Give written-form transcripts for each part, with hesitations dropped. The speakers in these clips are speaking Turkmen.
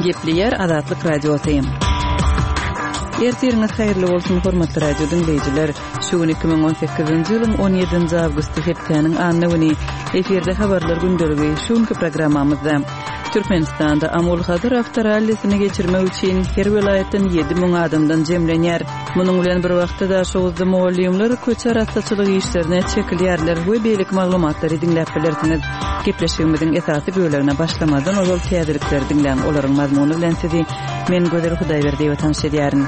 Gepleyer Azatlyk Radiosyň. Ertirňiz haýyrly bolsun hormatly radio dinleýijiler. Şu gün 2018-nji ýylyň 17-nji awgusty hepdeniň annyny eferde habarlar gündəligi şuňky programmamyzda Türkmenistanda Amol Hadır avtorallysyny geçirmek üçin her vilayetden 7000 adamdan jemlenýär. Munyň bilen bir wagtda da şowuzda muallimler köçer atçylyk işlerine çekilýärler we beýlik maglumatlary dinläp bilersiňiz. Gepleşigimiziň esasy bölegine başlamadan ol täzelikleri dinläň olaryň mazmuny bilen sizi men Göder Hudaýberdi we tanışdyrýarin.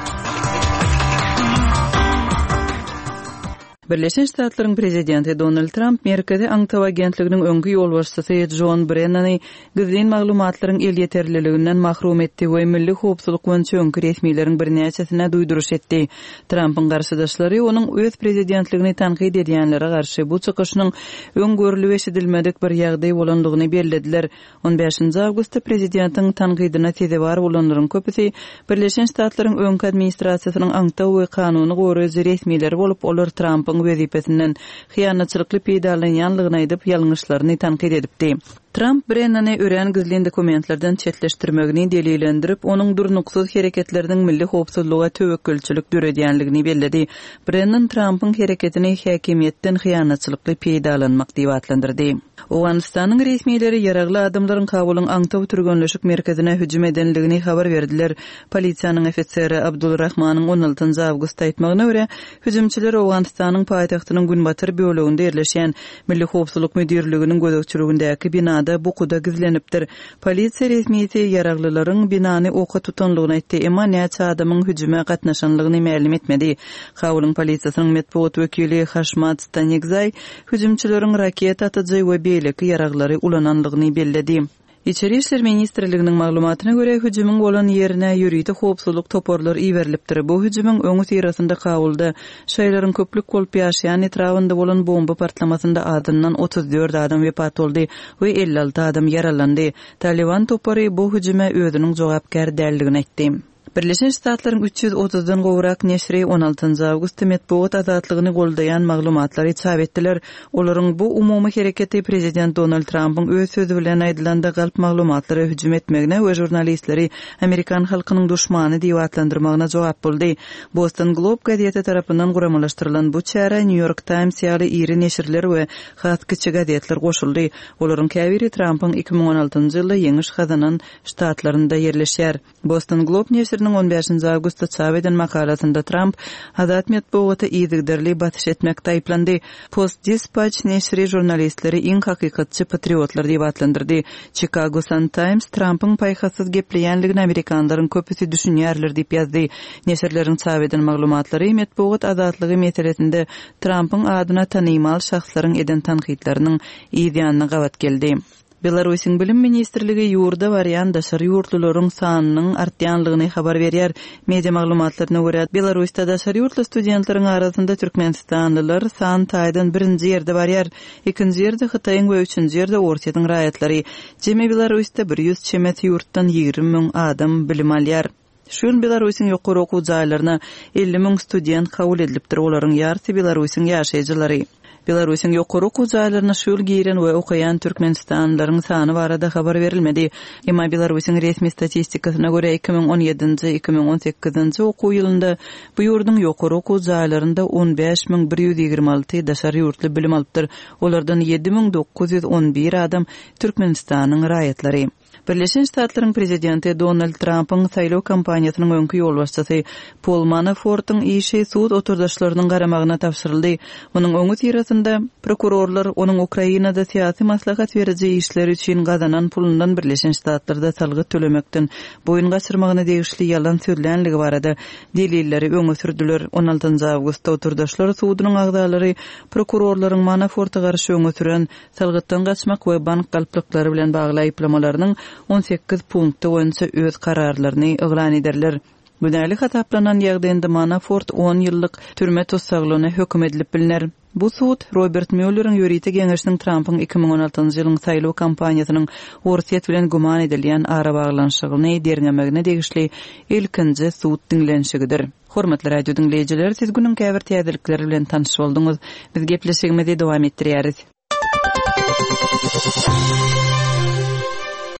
Birleşen Ştatlaryň prezidenti Donald Trump Merkezi Aňtaw agentliginiň öňkü ýolbaşçysy John Brennany gizlin maglumatlaryň el ýeterliliginden mahrum etdi we milli howpsuzlyk boýunça öňkü resmiýetleriniň birnäçesine duýduruş etdi. Trumpyň garşydaşlary onuň öz prezidentligini tanqid edýänlere garşy bu çykyşynyň öňgörüli we eşidilmedik bir ýagdaý bolandygyny bellädiler. 15-nji awgustda prezidentiň tanqidine tezebar bolanlaryň köpüsi Birleşen Ştatlaryň öňkü administrasiýasynyň Aňtaw we kanuny goraýjy resmiýetleri bolup olar Trumpyň wezipesinden hyýanatçylykly peýdalanýanlygyny aýdyp ýalňyşlaryny tanqid edipdi. Trump Brennany ören gizlin dokumentlerden çetleştirmegini delilendirip, onun durnuksuz hereketlerinin milli howpsuzlyga töwekkülçilik döredýänligini belledi. Brennan Trump'ın hereketini häkimiýetden hyýanatçylykly peýdalanmak diýip adlandyrdy. Owganistanyň resmiýetleri ýaragly adamlaryň kabulyň Aňtaw türgönleşik merkezine hüjüm edenligini habar berdiler. Polisiýanyň ofiseri Abdulrahmanyň 16-njy awgustda aýtmagyna görä, hüjümçiler Owganistanyň paýtagtynyň günbatyr böleginde ýerleşýän Milli Howpsuzlyk Müdürliginiň gödökçüligindäki binada bu kuda gizlenipdir. Polisiýa resmiýeti ýaraglylaryň binany oka tutanlygyny aýtdy, emma näçe adamyň hüjüme gatnaşanlygyny ma'lum etmedi. Kabulyň polisiýasynyň medeniýet wekili Hashmat Stanigzay hüjümçileriň raket atyjy we beýleki ýaraglary ulananlygyny belledi. İçeri işler ministrliginiň maglumatyna görä hüjümüň bolan ýerine ýürüýte howpsuzlyk toporlary iwerilipdir. Bu hüjümüň öňü tirasynda kabulda şaýlaryň köplük bolup ýaşaýan etrafynda bolan bomba partlamasynda adından 34 adam wepat boldy we 56 adam yaralandy. Taliban topary bu hüjüme özüniň jogapkar däldigini aýtdy. Birleşen Ştatlaryň 330-dan gowrak neşri 16-njy awgustda medeniýet azatlygyny goldaýan maglumatlary çap etdiler. Olaryň bu umumy hereketi prezident Donald Trump'yň öz sözü bilen aýdylanda galp maglumatlary hüjüm etmegine we jurnalistleri Amerikan halkynyň duşmany diýip adlandyrmagyna jogap boldy. Boston Globe gazeti tarapyndan guramalaşdyrylan bu çara New York Times ýaly iri neşirler we hatkyçy gazetler goşuldy. Olaryň käbiri Trump'yň 2016-njy ýylda ýeňiş kazanan ştatlarynda ýerleşýär. Boston Globe neşri 15-nji awgustda çap eden makalasynda Trump azat medeniýete ýygyderli batyş etmekde aýplandy. Post-Dispatch neşri jurnalistleri iň hakykatçy patriotlar diýip adlandyrdy. Chicago Sun-Times Trump'yň paýhasyz gepleýänligini Amerikanlaryň köpüsi düşünýärler diýip ýazdy. Neşirleriň çap eden maglumatlary medeniýet azatlygy meselesinde Trump'yň adyna tanymal şahslaryň eden tanqidleriniň ýygyanyna gawat geldi. Belarusyň bilim ministrligi ýurda barýan daşary ýurtlularyň sanynyň artýanlygyny habar berýär. Media maglumatlaryna görä, Belarusda daşary ýurtly studentleriň arasynda türkmenistanlylar san taýdan 1-nji ýerde barýar, 2-nji ýerde Hytaýyň we 3-nji ýerde Orsiýanyň raýatlary. Jemi Belarusda 100 çemet ýurtdan 20 000 adam bilim alýar. Şol Belarusyň ýokary okuw jaýlaryna 50 000 student kabul edilipdir. Olaryň ýarysy Belarusyň ýaşaýjylary. Belarusyň ýokary okuw jaýlaryna şol giren we okaýan türkmenistanlylaryň sany barada habar berilmedi. Emma Belarusyň resmi statistikasyna görä 2017-nji 2018-nji okuw ýylynda bu ýurdun ýokary okuw jaýlarynda 15126 daşary ýurtly bilim alypdyr. Olardan 7911 adam Türkmenistanyň raýatlary. Birleşen Ştatlaryň prezidenti Donald Trump'yň saýlaw kampaniýasynyň öňkü ýolbaşçysy Paul Manafort'yň işi sud oturdaşlarynyň garamagyna tapşyryldy. Onuň öňü tirasynda prokurorlar onuň Ukrainada syýasy maslahat beriji işleri üçin gazanan pulundan Birleşen Ştatlarda salgy tölemekden boyun gaçyrmagyna degişli ýalan sözlänligi barada delilleri öňe sürdüler. 16-njy awgustda oturdaşlar sudynyň agdalary prokurorlaryň Manafort'a garşy öňe süren salgytdan gaçmak we bank galplyklary bilen bagly aýplamalarynyň 18 punktda boýunça öz kararlaryny eglan ederler. Günäli hataplanan ýagdaýynda Manafort 10 ýyllyk türme tutsaglygyna hökm edilip biliner. Bu sud Robert Mueller'ın ýörüýte geňeşiniň Trump'yň 2016-njy ýylyň saýlaw kampaniýasynyň Orsiýet bilen guman edilýän ara baglanşygyny derňemegine degişli ilkinji sud dinlenşigidir. Hormatly radio dinleýijiler, siz günüň käbir täzelikleri bilen tanyş bolduňyz. Biz gepleşigimizi dowam etdirýäris.